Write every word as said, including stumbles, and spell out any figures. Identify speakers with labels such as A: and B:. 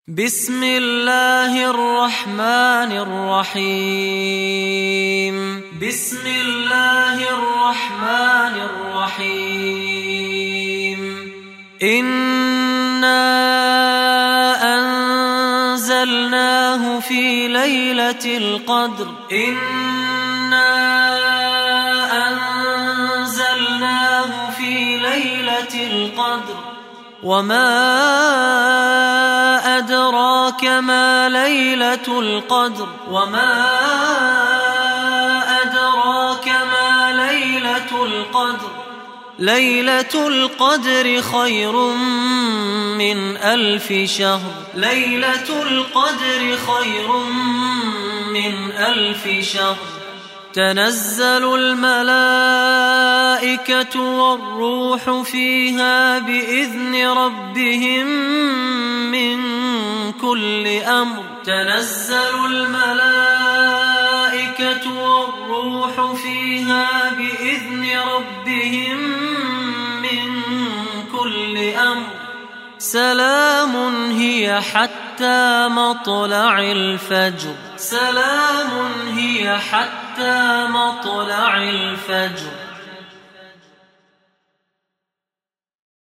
A: بسم الله الرحمن الرحيم بسم الله الرحمن الرحيم إنا أنزلناه في ليلة القدر إنا أنزلناه في ليلة القدر وما أدراك ما ليلة القدر وما أدراك ما ليلة القدر ليلة القدر خير من ألف شهر ليلة القدر خير من ألف شهر تنزل الملائكة والروح فيها بإذن ربهم من كل أمر تنزل الملائكة والروح فيها بإذن ربهم من كل أمر سلام هي حتى مطلع الفجر سلام هي حتى مطلع الفجر